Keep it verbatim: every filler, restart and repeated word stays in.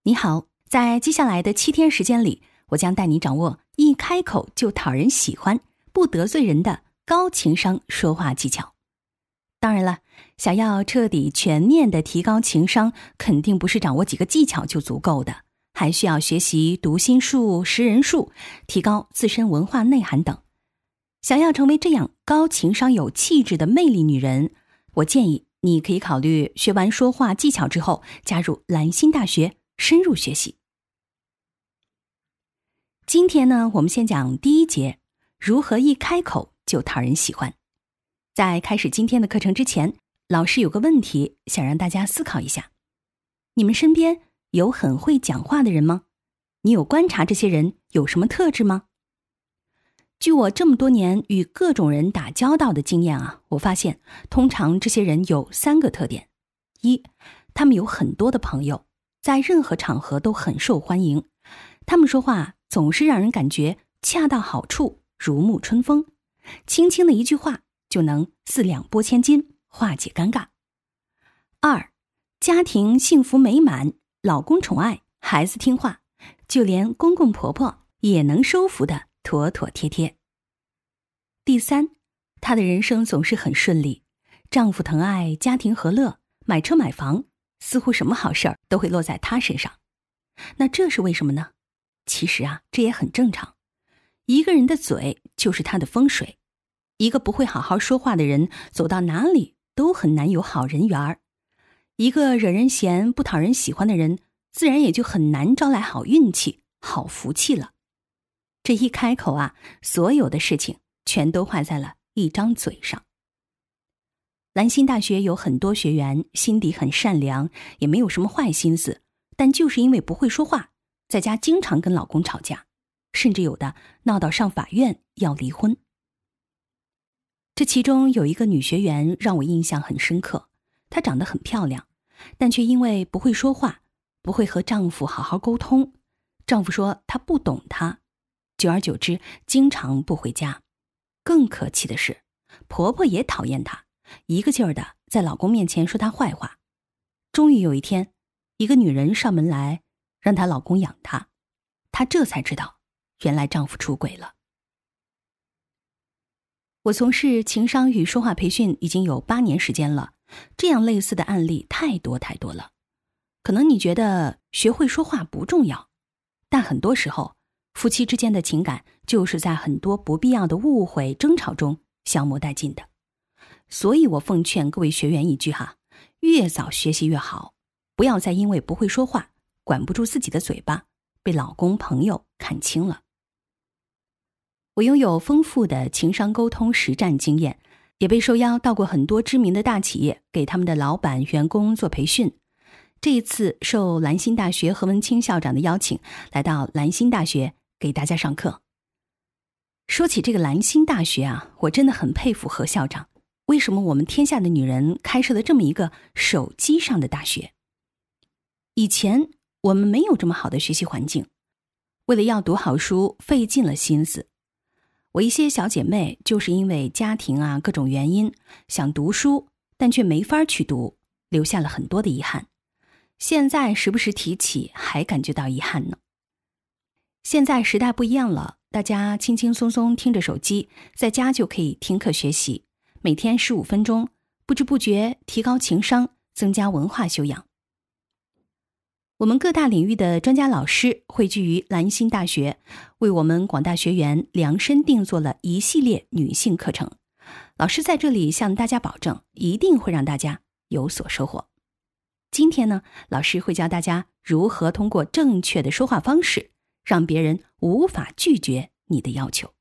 你好，在接下来的七天时间里，我将带你掌握一开口就讨人喜欢、不得罪人的高情商说话技巧。当然了，想要彻底全面的提高情商，肯定不是掌握几个技巧就足够的，还需要学习读心术、识人术，提高自身文化内涵等。想要成为这样高情商有气质的魅力女人，我建议你可以考虑学完说话技巧之后，加入兰心大学深入学习。今天呢，我们先讲第一节，如何一开口就讨人喜欢。在开始今天的课程之前，老师有个问题想让大家思考一下。你们身边有很会讲话的人吗？你有观察这些人有什么特质吗？据我这么多年与各种人打交道的经验啊，我发现通常这些人有三个特点。一，他们有很多的朋友，在任何场合都很受欢迎，他们说话总是让人感觉恰到好处，如沐春风，轻轻的一句话就能四两拨千斤，化解尴尬。二，家庭幸福美满，老公宠爱，孩子听话，就连公公婆婆也能收服的妥妥帖帖。第三，她的人生总是很顺利，丈夫疼爱，家庭和乐，买车买房，似乎什么好事儿都会落在她身上。那这是为什么呢？其实啊，这也很正常。一个人的嘴就是他的风水，一个不会好好说话的人，走到哪里都很难有好人缘儿。一个惹人嫌、不讨人喜欢的人，自然也就很难招来好运气、好福气了。这一开口啊，所有的事情全都坏在了一张嘴上。兰心大学有很多学员心底很善良，也没有什么坏心思，但就是因为不会说话，在家经常跟老公吵架，甚至有的闹到上法院要离婚。这其中有一个女学员让我印象很深刻，她长得很漂亮，但却因为不会说话，不会和丈夫好好沟通，丈夫说她不懂她，久而久之经常不回家。更可气的是，婆婆也讨厌她，一个劲儿的在老公面前说她坏话。终于有一天，一个女人上门来让她老公养她，她这才知道原来丈夫出轨了。我从事情商与说话培训已经有八年时间了，这样类似的案例太多太多了。可能你觉得学会说话不重要，但很多时候夫妻之间的情感就是在很多不必要的误会争吵中消磨殆尽的。所以我奉劝各位学员一句哈，越早学习越好，不要再因为不会说话，管不住自己的嘴巴，被老公朋友看清了。我拥有丰富的情商沟通实战经验，也被受邀到过很多知名的大企业，给他们的老板员工做培训。这一次受兰心大学何文清校长的邀请，来到兰心大学给大家上课。说起这个兰心大学啊，我真的很佩服何校长，为什么我们天下的女人开设了这么一个手机上的大学？以前我们没有这么好的学习环境，为了要读好书费尽了心思。我一些小姐妹就是因为家庭啊各种原因想读书，但却没法去读，留下了很多的遗憾。现在时不时提起还感觉到遗憾呢。现在时代不一样了，大家轻轻松松听着手机，在家就可以听课学习，每天十五分钟，不知不觉提高情商，增加文化修养。我们各大领域的专家老师汇聚于兰心大学，为我们广大学员量身定做了一系列女性课程。老师在这里向大家保证，一定会让大家有所收获。今天呢，老师会教大家如何通过正确的说话方式，让别人无法拒绝你的要求。